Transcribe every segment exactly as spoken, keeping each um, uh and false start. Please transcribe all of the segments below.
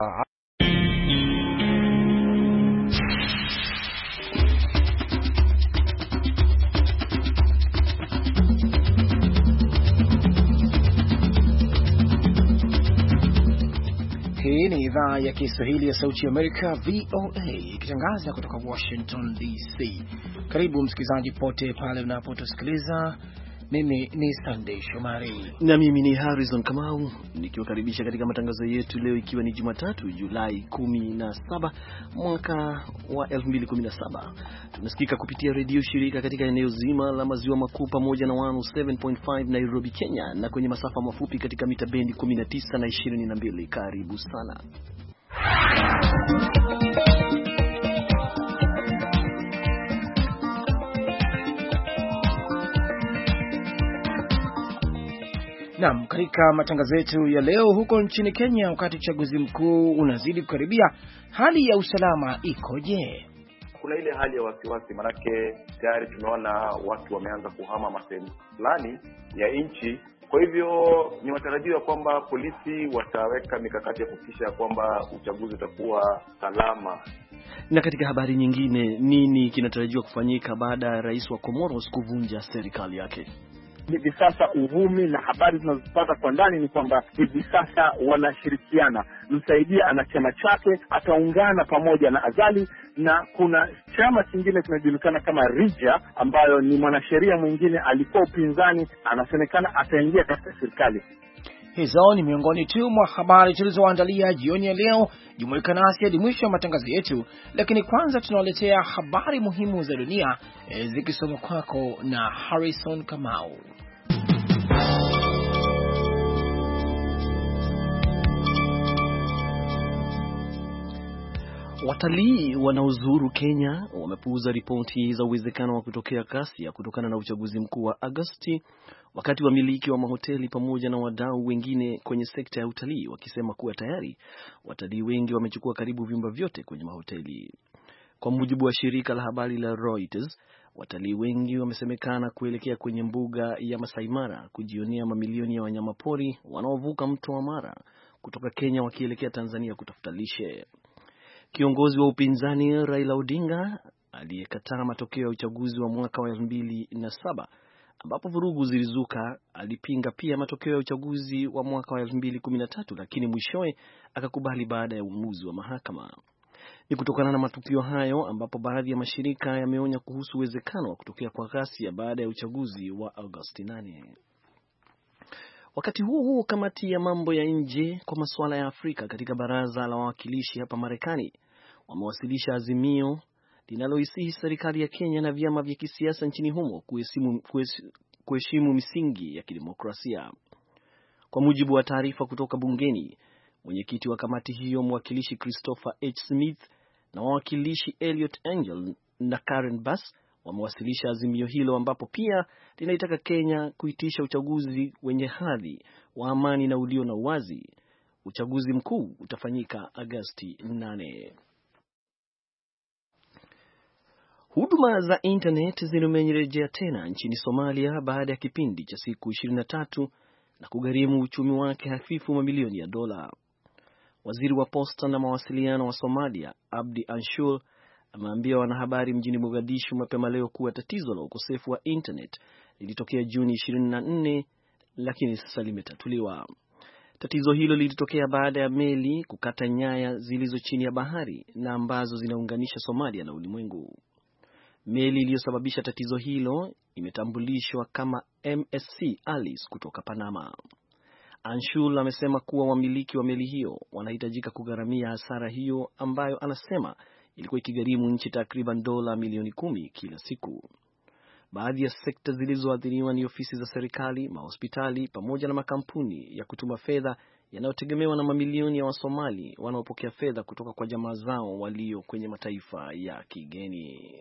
Hii ni idhaa ya Kiswahili ya Sauti ya Amerika V O A ikitangaza kutoka Washington D C. Karibu msikilizaji pote pale unapotusikiliza. Mimi ni Sunday Shomari na mimi ni Harrison Kamau nikiwakaribisha katika matangazo yetu leo, ikiwa ni Jumatatu Julai kumi na saba mwaka wa elfu mbili kumi na saba. Tunasikika kupitia redio shirika katika eneo zima la maziwa makuu pamoja na mia saba nukta tano Nairobi, Kenya, na kwenye masafa mafupi katika mita bendi kumi na tisa na ishirini na mbili. Karibu sana. Naam, katika matangazo yetu ya leo, huko nchini Kenya wakati uchaguzi mkuu unazidi kukaribia, hali ya usalama ikoje? Kuna ile hali ya wasiwasi, manake tayari tumeona watu wameanza kuhama masehemu fulani ya nchi. Kwa hivyo ni matarajio kwamba polisi wataweka mikakati ya kuhakikisha kwamba uchaguzi utakuwa salama. Na katika habari nyingine, nini kinatarajiwa kufanyika baada ya rais wa Comoros kuvunja serikali yake? Hivi sasa uvumi na habari tunazopata kwa ndani ni kwamba hivi sasa wanashirikiana. Msaidia ana chama chake, ataungana pamoja na Azali, na kuna chama kingine kinajulikana kama Rija ambayo ni mwanasheria mwingine alikuwa upinzani, anasemekana ataingia katika serikali. Hizo ni miongoni tu mwa habari tulizoandalia jioni ya leo. Jumuika nasi hadi mwisho wa matangazo yetu, lakini kwanza tunawaletea habari muhimu za dunia e, zikisoma kwako na Harrison Kamau. Watalii wanaozuru Kenya wamepuuza ripoti za uwezekano wa kutokea ghasia kutokana na uchaguzi mkuu wa Agosti, wakati wamiliki wa mahoteli pamoja na wadau wengine kwenye sekta ya utalii wakisema kuwa tayari watalii wengi wamechukua karibu vyumba vyote kwenye mahoteli. Kwa mujibu wa shirika la habari la Reuters, watalii wengi wamesemekana kuelekea kwenye mbuga ya Masai Mara kujionea mamilioni ya wanyamapori wanaovuka mto wa Mara kutoka Kenya wakielekea Tanzania kutafuta lishe. Kiongozi wa upinzani Raila Odinga aliyekataa matokeo ya uchaguzi wa mwaka wa elfu mbili na saba ambapo vurugu zilizuka, alipinga pia matokeo ya uchaguzi wa mwaka wa elfu mbili kumi na tatu, lakini mwishowe akakubali baada ya uamuzi wa mahakama. Ni kutokana na matukio hayo ambapo baadhi ya mashirika yameonya kuhusu uwezekano wa kutokea kwa ghasia baada ya uchaguzi wa Agosti nane. Wakati huo huo, kamati ya mambo ya nje kwa masuala ya Afrika katika baraza la wawakilishi hapa Marekani wamewasilisha azimio linaloisihi serikali ya Kenya na vyama vya kisiasa nchini humo kuheshimu, kuheshimu misingi ya kidemokrasia. Kwa mujibu wa taarifa kutoka bungeni, mwenyekiti wa kamati hiyo mwakilishi Christopher H. Smith na wawakilishi Elliot Angel na Karen Bass wamewasilisha azimio hilo ambapo pia linaitaka Kenya kuitisha uchaguzi wenye hadhi wa amani na ulio na uwazi. Uchaguzi mkuu utafanyika Agosti nane. Huduma za internet zimerejea tena nchini Somalia baada ya kipindi cha siku ishirini na tatu na kugharimu uchumi wake hafifu mamilioni ya dola. Waziri wa posta na mawasiliano wa Somalia, Abdi Anshur, ameambia wanahabari mjini Mogadishu mapema leo kuwa tatizo la ukosefu wa internet lilitokea Juni ishirini na nne, lakini sasa limetatuliwa. Tatizo hilo lilitokea baada ya meli kukata nyaya zilizo chini ya bahari na ambazo zinaunganisha Somalia na ulimwengu. Meli iliyosababisha tatizo hilo imetambulishwa kama M S C Alice kutoka Panama. Anshul amesema kuwa wamiliki wa meli hiyo wanahitajika kugharamia hasara hiyo ambayo anasema ilikuwa ikigharimu nchi takriban dola milioni kumi kila siku. Baadhi ya sekta zilizoathiriwa ni ofisi za serikali, mahospitali pamoja na makampuni ya kutuma fedha yanayotegemewa na mamilioni ya Wasomali wanaopokea fedha kutoka kwa jamaa zao walio kwenye mataifa ya kigeni.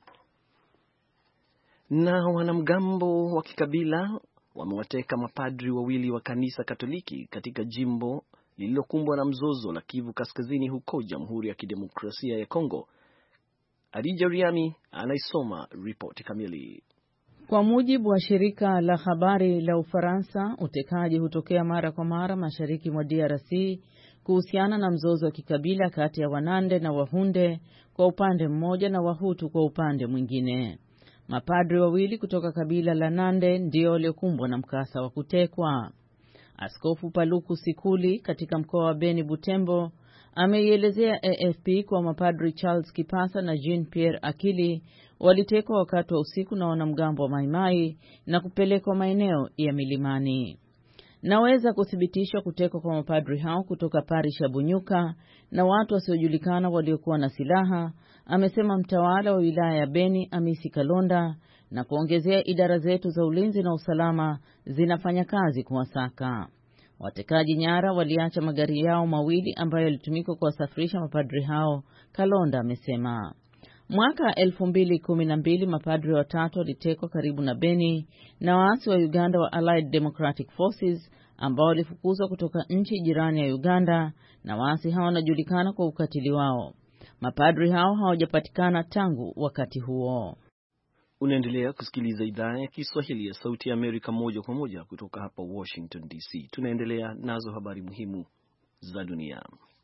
Na wanamgambo wa kikabila wamewateka mapadri wawili wa kanisa Katoliki katika jimbo lililokumbwa na mzozo la Kivu Kaskazini huko Jamhuri ya Kidemokrasia ya Kongo. Adija Riami anaisoma ripoti kamili. Kwa mujibu wa shirika la habari la Ufaransa, utekaji hutokea mara kwa mara mashariki mwa D R C kuhusiana na mzozo wa kikabila kati ya Wanande na Wahunde kwa upande mmoja na Wahutu kwa upande mwingine. Mapadri wawili kutoka kabila la Nande ndio waliokumbwa na mkasa wa kutekwa. Askofu Paluku Sikuli katika mkoa wa Beni Butembo ameielezea A F P kwa mapadri Charles Kipasa na Jean Pierre Akili walitekwa wakati wa usiku na wanamgambo wa Maimai na kupelekwa maeneo ya milimani. Naweza kuthibitisha kutekwa kwa mapadri hao kutoka parish ya Bunyuka na watu wasiojulikana waliokuwa na silaha, amesema mtawala wa wilaya ya Beni Amisi Kalonda, na kuongezea idara zetu za ulinzi na usalama zinafanya kazi kuwasaka. Watekaji nyara waliacha magari yao mawili ambayo yalitumika kuwasafirisha mapadri hao, Kalonda amesema. Mwaka elfu mbili kumi na mbili mapadri watatu walitekwa karibu na Beni na waasi wa Uganda wa Allied Democratic Forces ambao walifukuzwa kutoka nchi jirani ya Uganda, na waasi hao wanajulikana kwa ukatili wao. Mapadri hao hawajapatikana tangu wakati huo. Unaendelea kusikiliza idhaa ya Kiswahili ya Sauti ya Amerika moja kwa moja kutoka hapa Washington D C. Tunaendelea nazo habari muhimu za dunia.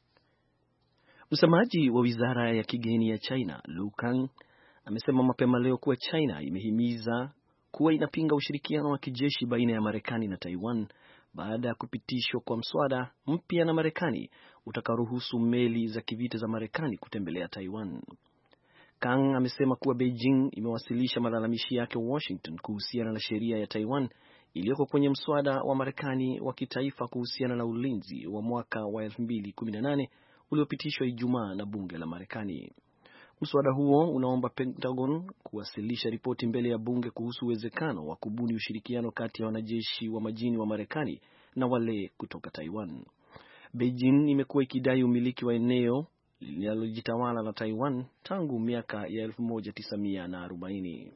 Msemaji wa Wizara ya Kigeni ya China, Lu Kang, amesema mapema leo kuwa China imehimiza kuwa inapinga ushirikiano wa kijeshi baina ya Marekani na Taiwan baada ya kupitishwa kwa mswada mpya na Marekani utakaoruhusu meli za kivita za Marekani kutembelea Taiwan. Kang amesema kuwa Beijing imewasilisha malalamishi yake Washington kuhusiana na sheria ya Taiwan iliyoko kwenye mswada wa Marekani wa kitaifa kuhusiana na ulinzi wa mwaka wa elfu mbili kumi na nane uliopitishwa Ijumaa na bunge la Marekani. Mswada huo unaomba Pentagon kuwasilisha ripoti mbele ya bunge kuhusu uwezekano wa kubuni ushirikiano kati ya wanajeshi wa majini wa Marekani na wale kutoka Taiwan. Beijing imekuwa ikidai umiliki wa eneo linalojitawala la Taiwan tangu miaka ya elfu moja tisa mia arobaini.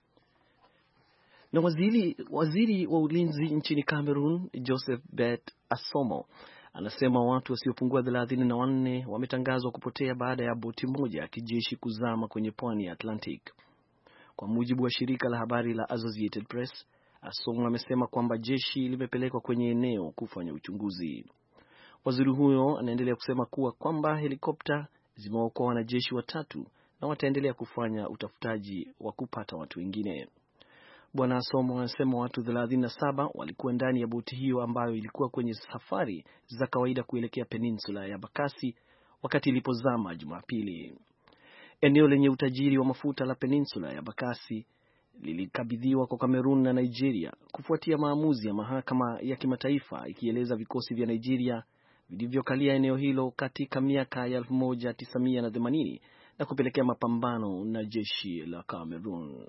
Na waziri, waziri wa ulinzi nchini Cameroon, Joseph Bet Asomo, anasema watu wasiopungua thelathini na wanne wametangazwa kupotea baada ya boti moja ya kijeshi kuzama kwenye pwani ya Atlantic. Kwa mujibu wa shirika la habari la Associated Press, Asomo amesema kwamba jeshi limepelekwa kwenye eneo kufanya uchunguzi. Waziri huyo anaendelea kusema kuwa kwamba helikopta zimeokoa wanajeshi watatu na wataendelea kufanya utafutaji wa kupata watu wengine. Bwana Asomo anasema watu thelathini na saba walikuwa ndani ya boti hiyo ambayo ilikuwa kwenye safari za kawaida kuelekea peninsula ya Bakassi wakati ilipozama Jumapili. Eneo lenye utajiri wa mafuta la peninsula ya Bakassi lilikabidhiwa kwa Cameroon na Nigeria kufuatia maamuzi ya mahakama ya kimataifa ikieleza vikosi vya Nigeria vilivyokalia eneo hilo katika miaka ya elfu moja tisa mia themanini na kupelekea mapambano na jeshi la Cameroon.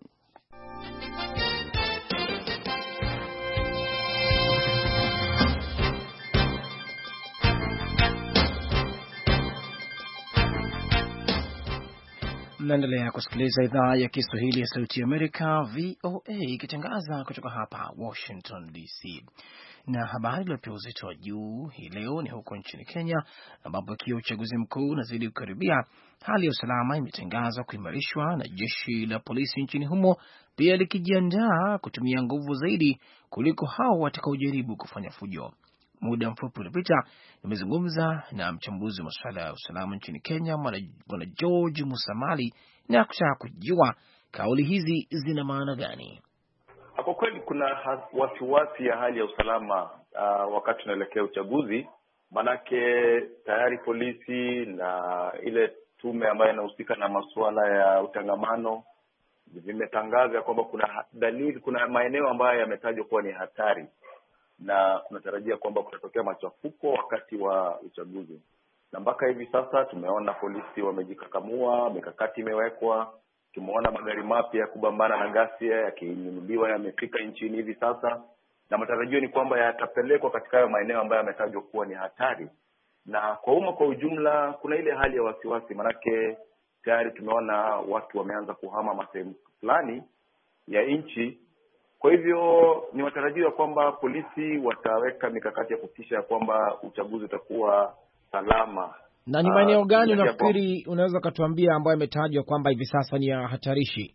Mnaendelea kusikiliza idhaa ya Kiswahili ya Sauti ya Amerika, V O A, ikitangaza kutoka hapa Washington D C. Na habari iliyopewa uzito wa juu hii leo ni huko nchini Kenya, ambapo ikiwa uchaguzi mkuu unazidi kukaribia, hali ya usalama imetangazwa kuimarishwa na jeshi la polisi nchini humo, pia likijiandaa kutumia nguvu zaidi kuliko hao watakaojaribu kufanya fujo. Muda mfupi uliopita nimezungumza na mchambuzi wa masuala ya usalama nchini Kenya, Bwana George Musamali, na kutaka kujua kauli hizi zina maana gani. Kwa kweli kuna wasiwasi ya hali ya usalama uh, wakati tunaelekea uchaguzi, manake tayari polisi na ile tume ambayo inahusika na masuala ya utangamano vimetangaza kwamba kuna dalili, kuna maeneo ambayo yametajwa kuwa ni hatari, na tunatarajia kwamba kutatokea machafuko wakati wa uchaguzi. Na mpaka hivi sasa tumeona polisi wamejikakamua, mikakati imewekwa. Tumeona magari mapya ya kubambana na ghasia yakinunuliwa yamefika nchini hivi sasa, na matarajio ni kwamba yatapelekwa katika hayo maeneo ambayo yametajwa kuwa ni hatari. Na kwa umma kwa ujumla kuna ile hali ya wasiwasi, manake tayari tumeona watu wameanza kuhama masehemu fulani ya nchi. Kwa hivyo ni matarajio kwamba polisi wataweka mikakati ya kuhakikisha kwamba uchaguzi utakuwa salama. Na ni maeneo gani unafikiri unaweza kutuambia ambayo yametajwa kwamba hivi sasa ni ya hatarishi?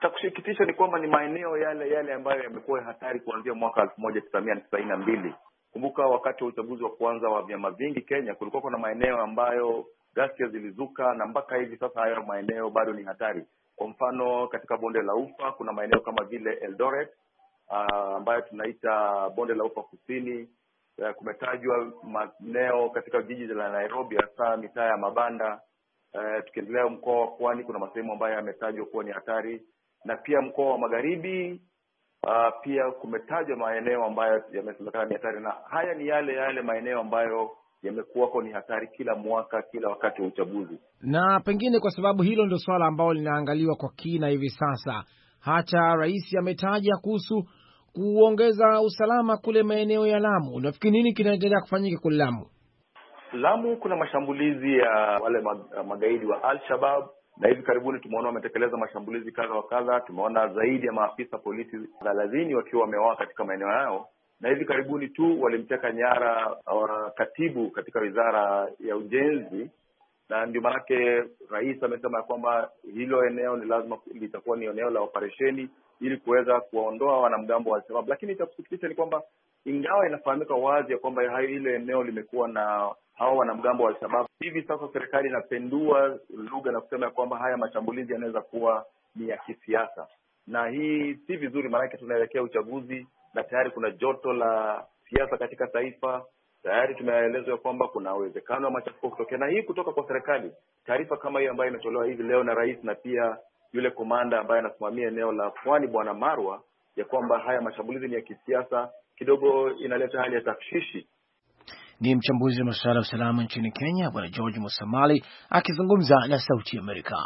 Takushikitisha ni kwamba ni maeneo yale yale ambayo yamekuwa hatari kuanzia mwaka elfu moja tisa mia tisaini na mbili. Kumbuka wakati wa uchaguzi wa kwanza wa vyama vingi Kenya, kulikuwa kuna maeneo ambayo ghasia zilizuka, na mpaka hivi sasa hayo maeneo bado ni hatari. Kwa mfano katika bonde la Ufa kuna maeneo kama vile Eldoret uh, ambayo tunaita bonde la Ufa kusini. Uh, kumetajwa maeneo katika jiji la Nairobi, hasa mitaa ya mabanda. Uh, tukiendelea mkoa wa Pwani kuna masehemu ambayo yametajwa kuwa ni hatari, na pia mkoa wa Magharibi uh, pia kumetajwa maeneo ambayo yamesemekana ni hatari, na haya ni yale yale maeneo ambayo yamekuwa ni hatari kila mwaka, kila wakati wa uchaguzi. Na pengine kwa sababu hilo ndio swala ambalo linaangaliwa kwa kina hivi sasa, hata rais ametaja kuhusu kuongeza usalama kule maeneo ya Lamu. Unafikiri nini kinaendelea kufanyika kule Lamu? Lamu kuna mashambulizi ya wale magaidi wa Al-Shabaab, na hivi karibuni tumeona wametekeleza mashambulizi kadha wa kadha. Tumeona zaidi ya maafisa polisi thelathini wakiwa wameuawa katika maeneo yao, na hivi karibuni tu walimteka nyara uh, katibu katika wizara ya ujenzi, na ndio maanake rais amesema kwamba hilo eneo ni lazima litakuwa ni eneo la operesheni ili kuweza kuwaondoa wanamgambo wa Al-Shabaab. Lakini cha kusikitisha ni kwamba ingawa inafahamika wazi ya kwamba hayo ile eneo limekuwa na hao wanamgambo wa Al-Shabaab, hivi sasa serikali inapendua lugha na kusema kwamba haya mashambulizi yanaweza kuwa ni ya kisiasa, na hii si vizuri, maana tunaelekea uchaguzi na tayari kuna joto la siasa katika taifa. Tayari tumeelezwa kwamba kuna uwezekano wa machafuko kutokea, na hii kutoka kwa serikali. Taarifa kama hiyo ambayo imetolewa hivi leo na rais na pia yule komanda ambaye anasimamia eneo la Pwani Bwana Marwa, ya kwamba haya mashambulizi ni ya kisiasa, kidogo inaleta hali ya tafshishi. Ni mchambuzi wa masuala ya usalama nchini Kenya Bwana George Musamali akizungumza na Sauti ya Amerika.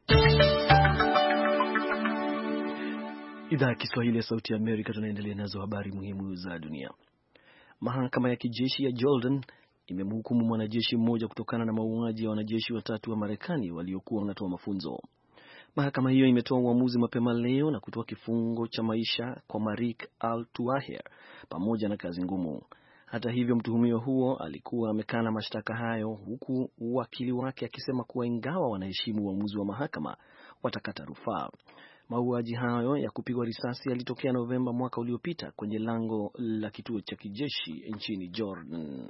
Idhaa ya Kiswahili ya Sauti ya Amerika. Tunaendelea nazo habari muhimu za dunia. Mahakama ya kijeshi ya Jordan imemhukumu mwanajeshi mmoja kutokana na mauaji ya wanajeshi watatu wa Marekani waliokuwa wanatoa mafunzo. Mahakama hiyo imetoa uamuzi mapema leo na kutoa kifungo cha maisha kwa Marik Al-Tuaher pamoja na kazi ngumu. Hata hivyo, mtuhumiwa huo alikuwa amekana mashtaka hayo, huku wakili wake akisema kuwa ingawa wanaheshimu uamuzi wa mahakama, watakata rufaa. Mauaji hayo ya kupigwa risasi yalitokea Novemba mwaka uliopita kwenye lango la kituo cha kijeshi nchini Jordan.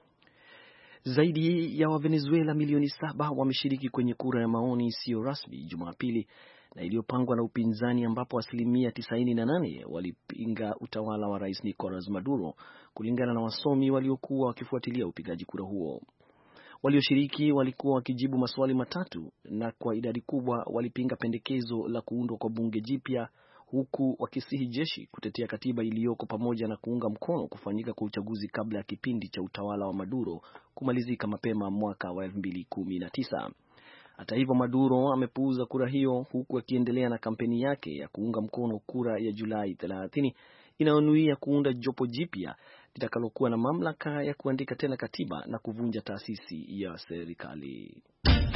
Zaidi ya Wavenezuela milioni saba wameshiriki kwenye kura ya maoni isiyo rasmi Jumapili na iliyopangwa na upinzani, ambapo asilimia tisaini na nane walipinga utawala wa Rais Nicolas Maduro, kulingana na wasomi waliokuwa wakifuatilia upigaji kura huo. Walioshiriki walikuwa wakijibu maswali matatu, na kwa idadi kubwa walipinga pendekezo la kuundwa kwa bunge jipya, huku wakisihi jeshi kutetea katiba iliyoko pamoja na kuunga mkono kufanyika kwa uchaguzi kabla ya kipindi cha utawala wa Maduro kumalizika mapema mwaka wa elfu mbili kumi na tisa. Hata hivyo, Maduro amepuuza kura hiyo, huku akiendelea na kampeni yake ya kuunga mkono kura ya Julai thelathini inayonuia kuunda jopo jipya litakalokuwa na mamlaka ya kuandika tena katiba na kuvunja taasisi ya serikali.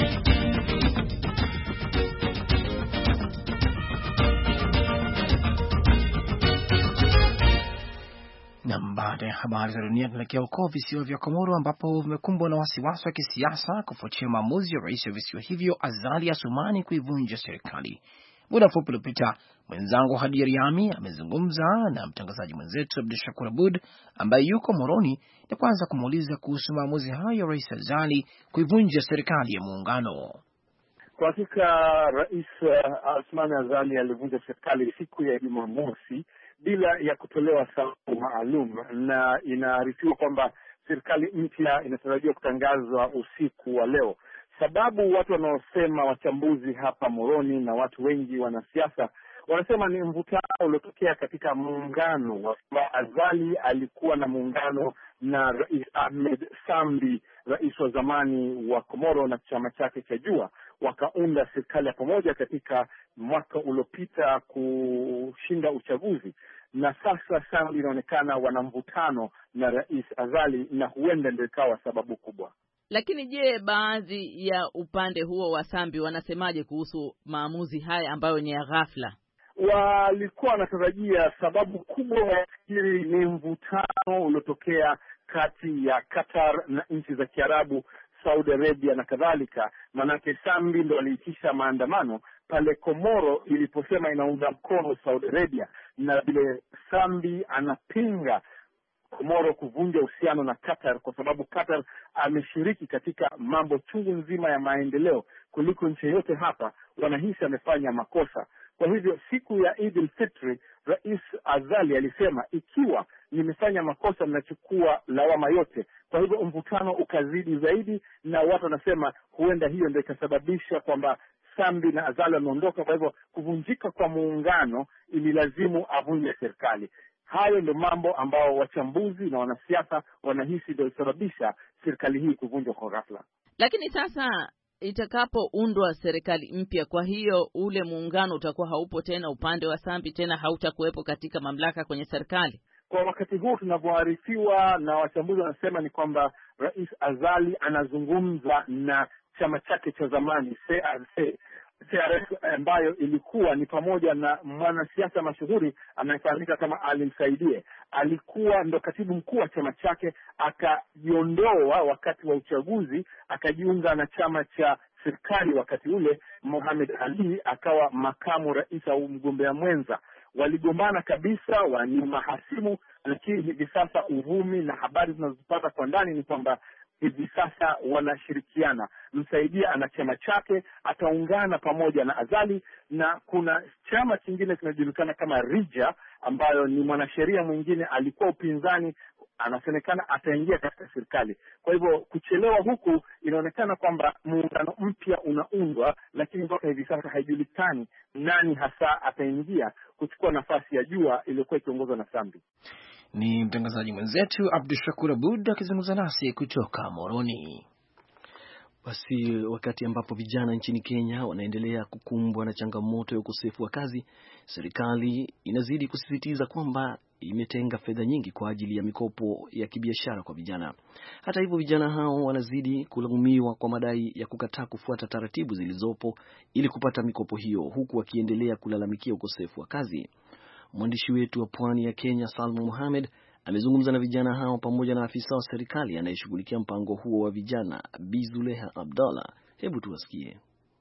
Na baada ya habari za dunia tunaelekea huko visiwa vya Komoro, ambapo vimekumbwa na wasiwasi wa kisiasa kufuatia maamuzi ya rais wa visiwa hivyo Azali Assoumani kuivunja serikali. Muda mfupi uliopita, mwenzangu Hadi Riami amezungumza na mtangazaji mwenzetu Abdushakur Abud ambaye yuko Moroni, na kwanza kumuuliza kuhusu maamuzi hayo ya rais Azali kuivunja serikali ya muungano. Kwa hakika Rais Assoumani Azali alivunja serikali siku ya Jumamosi bila ya kutolewa sababu maalum, na inaarifiwa kwamba serikali mpya inatarajiwa kutangazwa usiku wa leo. Sababu watu wanaosema, wachambuzi hapa Moroni na watu wengi wanasiasa, wanasema ni mvutano uliotokea katika muungano wa Azali. Alikuwa na muungano na Rais Ahmed Sambi, rais wa zamani wa Komoro, na chama chake cha Jua, wakaunda serikali ya pamoja katika mwaka uliopita kushinda uchaguzi. Na sasa Sambi inaonekana wana mvutano na Rais Azali, na huenda ndio ikawa sababu kubwa. Lakini je, baadhi ya upande huo wa Sambi wanasemaje kuhusu maamuzi haya ambayo ni ya ghafla? Walikuwa wanatarajia sababu kubwa hili ni mvutano uliotokea kati ya Qatar na nchi za Kiarabu, Saudi Arabia na kadhalika. Manake Sambi ndo aliitisha maandamano pale Komoro iliposema inaunga mkono Saudi Arabia, na vile Sambi anapinga Komoro kuvunja uhusiano na Qatar, kwa sababu Qatar ameshiriki katika mambo chungu nzima ya maendeleo kuliko nchi yote hapa, wanahisi amefanya makosa. Kwa hivyo siku ya Eid al-Fitr, Rais Azali alisema ikiwa nimefanya makosa ninachukua lawama yote. Kwa hivyo mvutano ukazidi zaidi, na watu wanasema huenda hiyo ndio ikasababisha kwamba Sambi na Azali wameondoka. Kwa hivyo kuvunjika kwa muungano ililazimu avunje serikali. Hayo ndio mambo ambao wachambuzi na wanasiasa wanahisi ndio sababisha serikali hii kuvunjwa kwa ghafla. Lakini sasa itakapoundwa serikali mpya, kwa hiyo ule muungano utakuwa haupo tena, upande wa Sambi tena hautakuwepo katika mamlaka kwenye serikali. Kwa wakati huu tunavyoarifiwa na wachambuzi wanasema ni kwamba Rais Azali anazungumza na chama chake cha zamani C R C C R S, ambayo ilikuwa ni pamoja na mwanasiasa mashuhuri anayefahamika kama Ali Msaidie. Alikuwa ndo katibu mkuu wa chama chake, akajiondoa wakati wa uchaguzi, akajiunga na chama cha serikali wakati ule. Mohamed Ali akawa makamu rais au mgombea mwenza. Waligombana kabisa, wani mahasimu, lakini hivi sasa uvumi na habari zinazopata kwa ndani ni kwamba hivi sasa wanashirikiana. Msaidia ana chama chake, ataungana pamoja na Azali, na kuna chama kingine kinajulikana kama Rija, ambayo ni mwanasheria mwingine alikuwa upinzani, anasemekana ataingia katika serikali. Kwa hivyo kuchelewa huku inaonekana kwamba muungano mpya unaundwa, lakini mpaka hivi sasa haijulikani nani hasa ataingia kuchukua nafasi ya jua iliyokuwa ikiongozwa na Sambi. Ni mtangazaji mwenzetu Abdushakur Abud akizungumza nasi kutoka Moroni. Basi wakati ambapo vijana nchini Kenya wanaendelea kukumbwa na changamoto ya ukosefu wa kazi, serikali inazidi kusisitiza kwamba imetenga fedha nyingi kwa ajili ya mikopo ya kibiashara kwa vijana. Hata hivyo, vijana hao wanazidi kulaumiwa kwa madai ya kukataa kufuata taratibu zilizopo ili kupata mikopo hiyo, huku wakiendelea kulalamikia ukosefu wa kazi. Mwandishi wetu wa pwani ya Kenya Salma Mohamed amezungumza na vijana hao pamoja na afisa wa serikali anayeshughulikia mpango huo wa vijana, Bi Zuleha Abdallah. Hebu tuwasikie.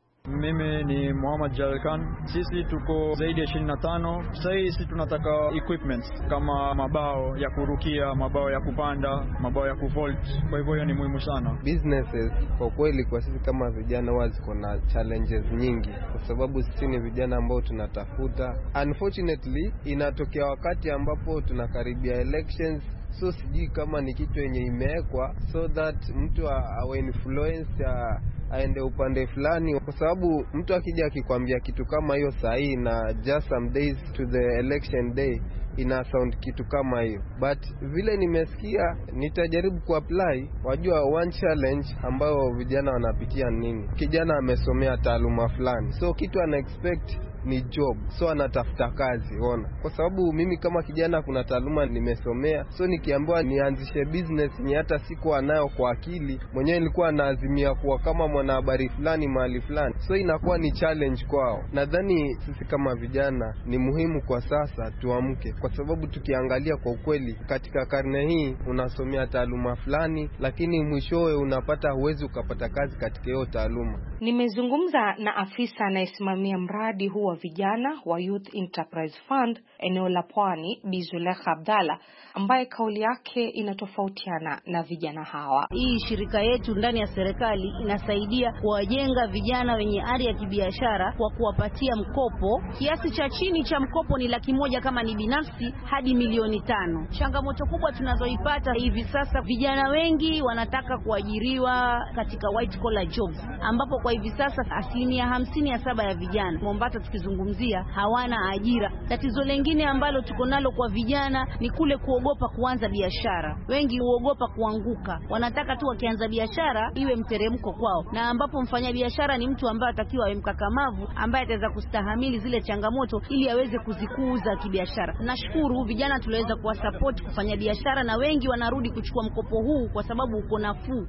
Mimi ni Muhammad Jalkan. Sisi tuko zaidi ya ishirini na tano. Sasa sisi tunataka equipments kama mabao ya kurukia, mabao ya kupanda, mabao ya kuvolt. Kwa hivyo hiyo ni muhimu sana. Businesses kwa kweli kwa sisi kama vijana wazi kuna challenges nyingi, kwa sababu sisi ni vijana ambao tunatafuta. Unfortunately inatokea wakati ambapo tunakaribia elections, so sijui kama ni kitu yenye imewekwa so that mtu awe influence ya aende upande fulani, kwa sababu mtu akija akikwambia kitu kama hiyo sahi na just some days to the election day ina sound kitu kama hiyo. But vile nimesikia nitajaribu kuapply. Wajua one challenge ambayo vijana wanapitia nini? Kijana amesomea taaluma fulani, so kitu ana expect ni job, so anatafuta kazi. Ona, kwa sababu mimi kama kijana kuna taaluma nimesomea, so nikiambiwa nianzishe business ni hata sikuwa nayo kwa akili, mwenyewe nilikuwa naazimia kuwa kama mwanahabari fulani mahali fulani, so inakuwa ni challenge kwao. Nadhani sisi kama vijana ni muhimu kwa sasa tuamke, kwa sababu tukiangalia kwa ukweli katika karne hii unasomea taaluma fulani, lakini mwishowe unapata huwezi ukapata kazi katika hiyo taaluma. Nimezungumza na afisa anayesimamia mradi huu wa vijana wa Youth Enterprise Fund eneo la Pwani, Bi Zuleha Abdallah, ambaye kauli yake inatofautiana na vijana hawa. Hii shirika yetu ndani ya serikali inasaidia kuwajenga vijana wenye ari ya kibiashara kwa kuwapatia mkopo. Kiasi cha chini cha mkopo ni laki moja kama ni binafsi hadi milioni tano. Changamoto kubwa tunazoipata hivi sasa, vijana wengi wanataka kuajiriwa katika white collar jobs, ambapo kwa hivi sasa asilimia hamsini ya saba ya vijana Mombasa tukizungumzia hawana ajira. Tatizo lingine ambalo tuko nalo kwa vijana ni kule kuogopa kuanza biashara. Wengi huogopa kuanguka, wanataka tu wakianza biashara iwe mteremko kwao, na ambapo mfanya biashara ni mtu ambaye atakiwa awe mkakamavu, ambaye ataweza kustahamili zile changamoto ili aweze kuzikuza kibiashara. Nashukuru vijana tuliweza kuwasupport kufanya biashara, na wengi wanarudi kuchukua mkopo huu kwa sababu uko nafuu.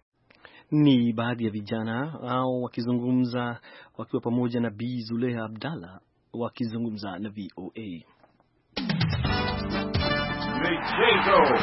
Ni baadhi ya vijana au wakizungumza wakiwa pamoja na Bi Zuleha Abdallah wakizungumza na V O A. Michezo.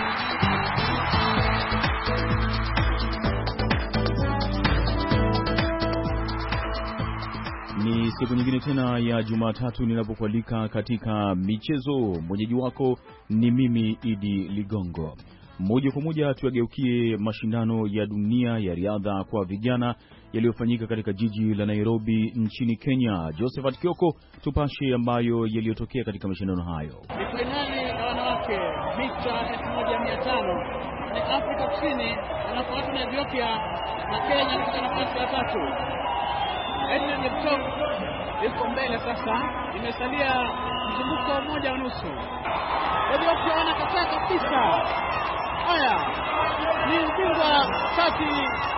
Ni siku nyingine tena ya Jumatatu ninapokualika katika michezo. Mwenyeji wako ni mimi Idi Ligongo. Moja kwa moja tuyageukie mashindano ya dunia ya riadha kwa vijana yaliyofanyika katika jiji la Nairobi nchini Kenya. Josephat Kioko, tupashe ambayo yaliyotokea katika mashindano hayo. Ni finali ya wanawake mita elfu moja mia tano. Ni Afrika Kusini wanafuatwa na Ethiopia na Kenya katika nafasi ya tatu. Edna Jeptop yuko mbele sasa, imesalia mzunguko mmoja na nusu. Ethiopia wanakataa kabisa. Haya, ni ubingwa kati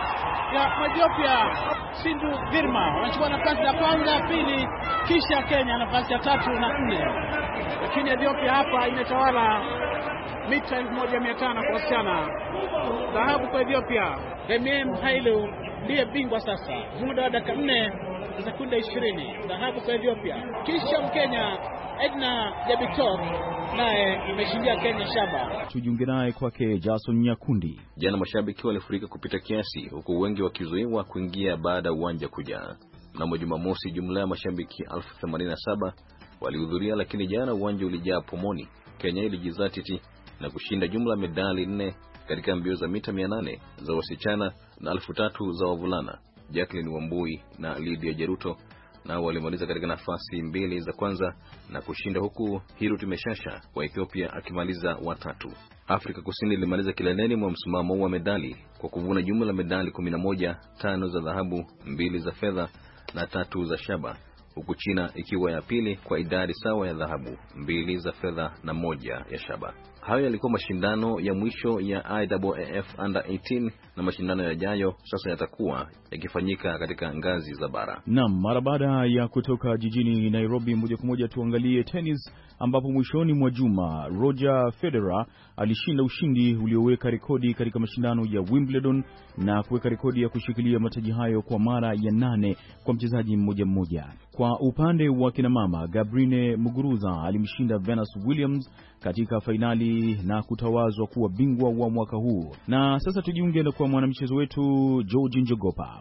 ya Ethiopia Sindu Girma wanachukua nafasi ya kwanza, pili, kisha Kenya nafasi ya tatu na nne. Lakini Ethiopia hapa imetawala mita elfu moja mia tano kwa wasichana. Dhahabu kwa Ethiopia. Remiem Hailu ndiye bingwa sasa, muda wa dakika nne na sekunde ishirini. Dhahabu kwa Ethiopia. Kisha Mkenya Edna Jeptop naye imeshindia Kenya shaba. Tujiunge naye kwake Jason Nyakundi. Jana mashabiki walifurika kupita kiasi, huku wengi wakizuiwa kuingia baada ya uwanja kujaa. Mnamo Jumamosi jumla ya mashabiki elfu themanini na saba walihudhuria, lakini jana uwanja ulijaa pomoni. Kenya ilijizatiti na kushinda jumla medali nne katika mbio za mita mia nane za wasichana na elfu tatu za wavulana. Jacqueline Wambui na Lydia Jeruto nao walimaliza katika nafasi mbili za kwanza na kushinda, huku Hirut Meshasha wa Ethiopia akimaliza watatu. Afrika Kusini ilimaliza kileleni mwa msimamo wa medali kwa kuvuna jumla medali kumi na moja, tano za dhahabu, mbili za fedha na tatu za shaba, huku China ikiwa ya pili kwa idadi sawa ya dhahabu, mbili za fedha na moja ya shaba. Hayo yalikuwa mashindano ya mwisho ya I A A F Under kumi na nane, na mashindano yajayo sasa yatakuwa yakifanyika katika ngazi za bara. Naam, mara baada ya kutoka jijini Nairobi, moja kwa moja tuangalie tennis, ambapo mwishoni mwa juma Roger Federer alishinda ushindi ulioweka rekodi katika mashindano ya Wimbledon na kuweka rekodi ya kushikilia mataji hayo kwa mara ya nane kwa mchezaji mmoja mmoja. Kwa upande wa kina mama, Gabrine Muguruza alimshinda Venus Williams katika fainali na kutawazwa kuwa bingwa wa mwaka huu. Na sasa tujiunge na kwa mwanamchezo wetu George Njogopa.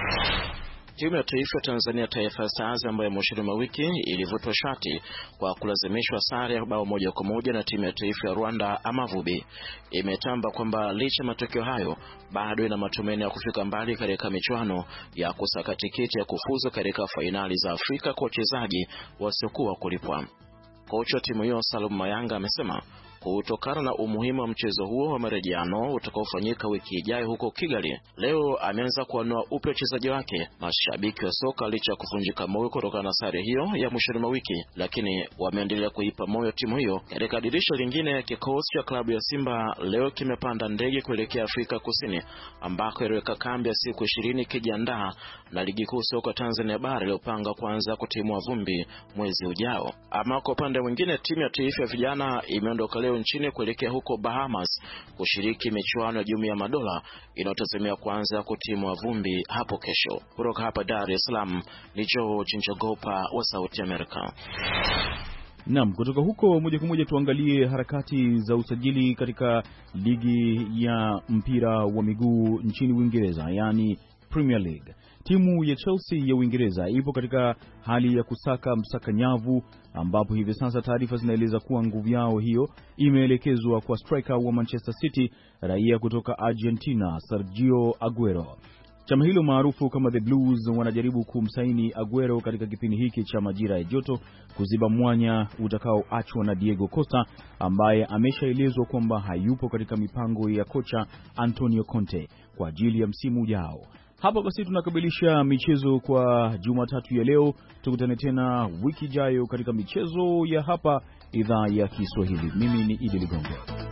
Timu ya taifa ya Tanzania Taifa Stars ambayo mwishoni mwa wiki ilivutwa shati kwa kulazimishwa sare ya bao moja kwa moja na timu ya taifa ya Rwanda Amavubi, imetamba kwamba licha matokeo hayo bado ina matumaini ya kufika mbali katika michuano ya kusaka tiketi ya kufuzu katika fainali za Afrika kwa wachezaji wasiokuwa kulipwa. Kocha wa timu hiyo Salum Mayanga amesema kutokana na umuhimu wa mchezo huo wa marejeano utakaofanyika wiki ijayo huko Kigali, leo ameanza kuanua upya wachezaji wake. Mashabiki wa soka licha kuvunjika moyo kutokana na sare hiyo ya mwishoni mwa wiki, lakini wameendelea kuipa moyo timu hiyo. Katika dirisha lingine, kikosi cha klabu ya Simba leo kimepanda ndege kuelekea Afrika Kusini, ambako iliweka kambi ya siku ishirini kijiandaa na ligi kuu soka Tanzania bara iliyopanga kuanza kutimua vumbi mwezi ujao. Ama kwa upande mwingine, timu ya taifa ya vijana imeondoka leo nchini kuelekea huko Bahamas kushiriki michuano ya Jumuiya ya Madola inayotazamiwa kuanza kutimua vumbi hapo kesho. Kutoka hapa Dar es Salaam ni George Njogopa wa Sauti Amerika. Naam, kutoka huko moja kwa moja tuangalie harakati za usajili katika ligi ya mpira wa miguu nchini Uingereza, yani Premier League. Timu ya Chelsea ya Uingereza ipo katika hali ya kusaka msakanyavu, ambapo hivi sasa taarifa zinaeleza kuwa nguvu yao hiyo imeelekezwa kwa striker wa Manchester City, raia kutoka Argentina, Sergio Aguero. Chama hilo maarufu kama The Blues wanajaribu kumsaini Aguero katika kipindi hiki cha majira ya joto, kuziba mwanya utakaoachwa na Diego Costa ambaye ameshaelezwa kwamba hayupo katika mipango ya kocha Antonio Conte kwa ajili ya msimu ujao. Hapa basi tunakamilisha michezo kwa Jumatatu ya leo. Tukutane tena wiki ijayo katika michezo ya hapa idhaa ya Kiswahili. Mimi ni Idi Ligongo.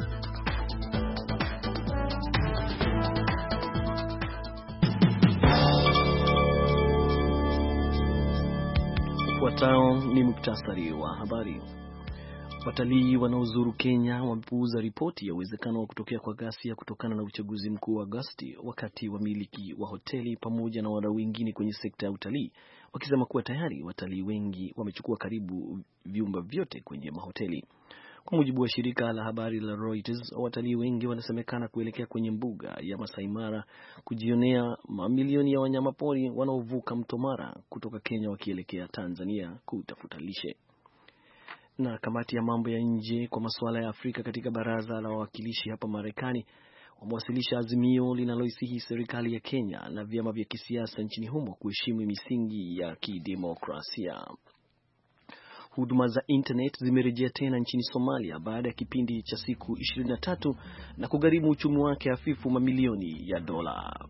Fuatao ni muktasari wa habari. Watalii wanaozuru Kenya wamepuuza ripoti ya uwezekano wa kutokea kwa ghasia kutokana na uchaguzi mkuu wa Agosti, wakati wamiliki wa hoteli pamoja na wadau wengine kwenye sekta ya utalii wakisema kuwa tayari watalii wengi wamechukua karibu vyumba vyote kwenye mahoteli. Kwa mujibu wa shirika la habari la Reuters, watalii wengi wanasemekana kuelekea kwenye mbuga ya Masai Mara kujionea mamilioni ya wanyamapori wanaovuka mto Mara kutoka Kenya wakielekea Tanzania kutafuta lishe. Na kamati ya mambo ya nje kwa masuala ya Afrika katika baraza la wawakilishi hapa Marekani wamewasilisha azimio linaloisihi serikali ya Kenya na vyama vya kisiasa nchini humo kuheshimu misingi ya kidemokrasia. Huduma za internet zimerejea tena nchini Somalia baada ya kipindi cha siku ishirini na tatu na kugharimu uchumi wake hafifu mamilioni ya dola.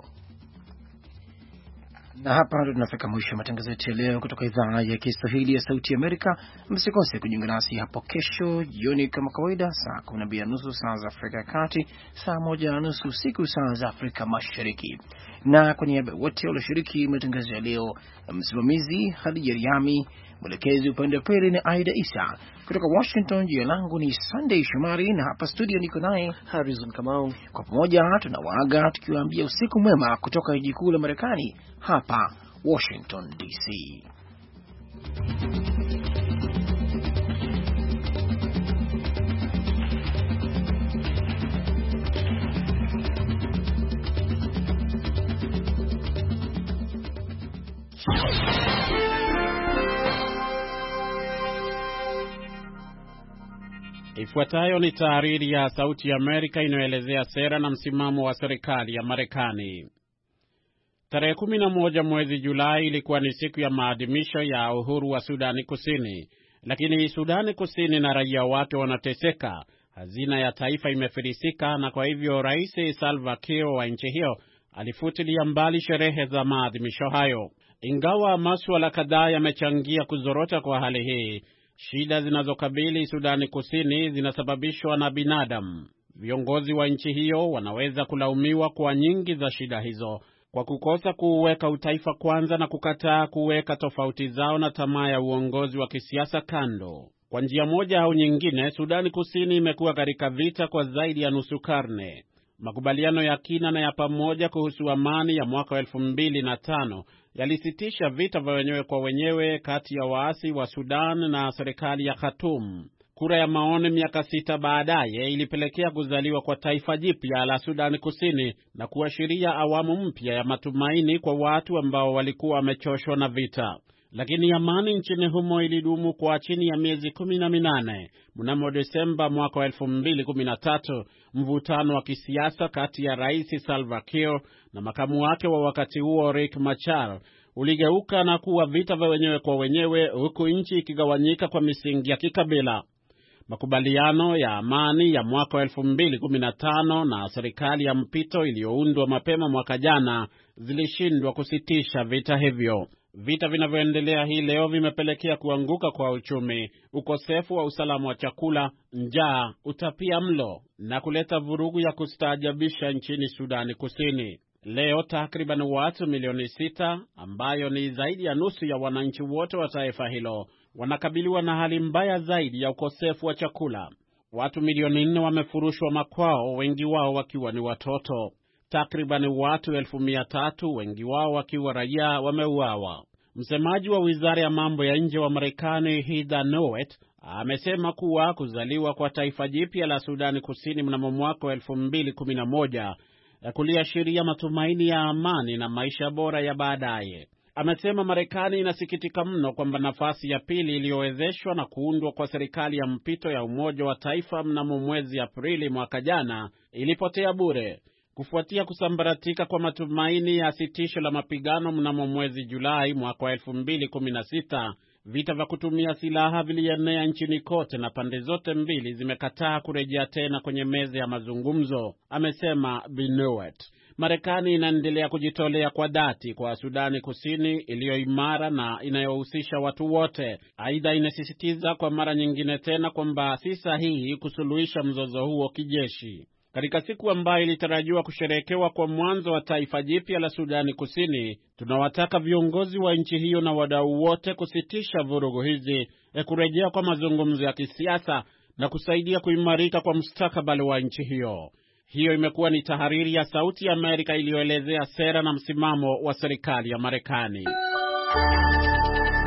Na hapa ndo tunafika mwisho matangazo yetu leo kutoka idhaa ya Kiswahili ya Sauti Amerika. Msikose kujiunga nasi hapo kesho jioni kama kawaida saa kumi na mbili na nusu saa za Afrika ya Kati, saa moja na nusu usiku saa za Afrika Mashariki. Na kwa niaba wote walioshiriki matangazo ya leo, msimamizi Hadija Riami, mwelekezi upande wa pili ni Aida Isa. Kutoka Washington, jina langu ni Sunday Shomari na hapa studio niko naye Harrison Kamau. Kwa pamoja tunawaaga tukiwaambia usiku mwema kutoka jiji kuu la Marekani hapa Washington D C. Ifuatayo ni tahariri ya Sauti ya Amerika inayoelezea sera na msimamo wa serikali ya Marekani. Tarehe kumi na moja mwezi Julai ilikuwa ni siku ya maadhimisho ya uhuru wa Sudani Kusini, lakini Sudani Kusini na raia wake wanateseka. Hazina ya taifa imefilisika na kwa hivyo Rais Salva Kiir wa nchi hiyo alifutilia mbali sherehe za maadhimisho hayo. Ingawa masuala kadhaa yamechangia kuzorota kwa hali hii, shida zinazokabili Sudani Kusini zinasababishwa na binadamu. Viongozi wa nchi hiyo wanaweza kulaumiwa kwa nyingi za shida hizo, kwa kukosa kuweka utaifa kwanza na kukataa kuweka tofauti zao na tamaa ya uongozi wa kisiasa kando. Kwa njia moja au nyingine, Sudani Kusini imekuwa katika vita kwa zaidi ya nusu karne. Makubaliano ya kina na ya pamoja kuhusu amani ya mwaka wa elfu mbili na tano yalisitisha vita vya wenyewe kwa wenyewe kati ya waasi wa Sudan na serikali ya Khartoum. Kura ya maoni miaka sita baadaye ilipelekea kuzaliwa kwa taifa jipya la Sudani Kusini na kuashiria awamu mpya ya matumaini kwa watu ambao walikuwa wamechoshwa na vita. Lakini amani nchini humo ilidumu kwa chini ya miezi kumi na minane. Mnamo Desemba mwaka wa elfu mbili kumi na tatu, mvutano wa kisiasa kati ya Rais Salva Kiir na makamu wake wa wakati huo Riek Machar uligeuka na kuwa vita vya wenyewe kwa wenyewe, huku nchi ikigawanyika kwa misingi ya kikabila. Makubaliano ya amani ya mwaka wa elfu mbili kumi na tano na serikali ya mpito iliyoundwa mapema mwaka jana zilishindwa kusitisha vita hivyo. Vita vinavyoendelea hii leo vimepelekea kuanguka kwa uchumi, ukosefu wa usalama wa chakula, njaa, utapia mlo na kuleta vurugu ya kustaajabisha nchini Sudani Kusini. Leo takriban watu milioni sita, ambayo ni zaidi ya nusu ya wananchi wote wa taifa hilo, wanakabiliwa na hali mbaya zaidi ya ukosefu wa chakula. Watu milioni nne wamefurushwa makwao, wengi wao wakiwa ni watoto. Takriban watu elfu mia tatu, wengi wao wakiwa raia, wameuawa. Msemaji wa Wizara ya Mambo ya Nje wa Marekani Heather Nauert amesema kuwa kuzaliwa kwa taifa jipya la Sudani Kusini mnamo mwaka wa elfu mbili kumi na moja kuliashiria matumaini ya amani na maisha bora ya baadaye. Amesema Marekani inasikitika mno kwamba nafasi ya pili iliyowezeshwa na kuundwa kwa serikali ya mpito ya Umoja wa Taifa mnamo mwezi Aprili mwaka jana ilipotea bure. Kufuatia kusambaratika kwa matumaini ya sitisho la mapigano mnamo mwezi Julai mwaka wa elfu mbili kumi na sita, vita vya kutumia silaha vilienea nchini kote na pande zote mbili zimekataa kurejea tena kwenye meza ya mazungumzo, amesema Binowet. Marekani inaendelea kujitolea kwa dhati kwa Sudani Kusini iliyo imara na inayohusisha watu wote. Aidha, inasisitiza kwa mara nyingine tena kwamba si sahihi kusuluhisha mzozo huo kijeshi. Katika siku ambayo ilitarajiwa kusherekewa kwa mwanzo wa taifa jipya la Sudani Kusini, tunawataka viongozi wa nchi hiyo na wadau wote kusitisha vurugu hizi, kurejea kwa mazungumzo ya kisiasa na kusaidia kuimarika kwa mustakabali wa nchi hiyo. Hiyo imekuwa ni tahariri ya Sauti ya Amerika iliyoelezea sera na msimamo wa serikali ya Marekani.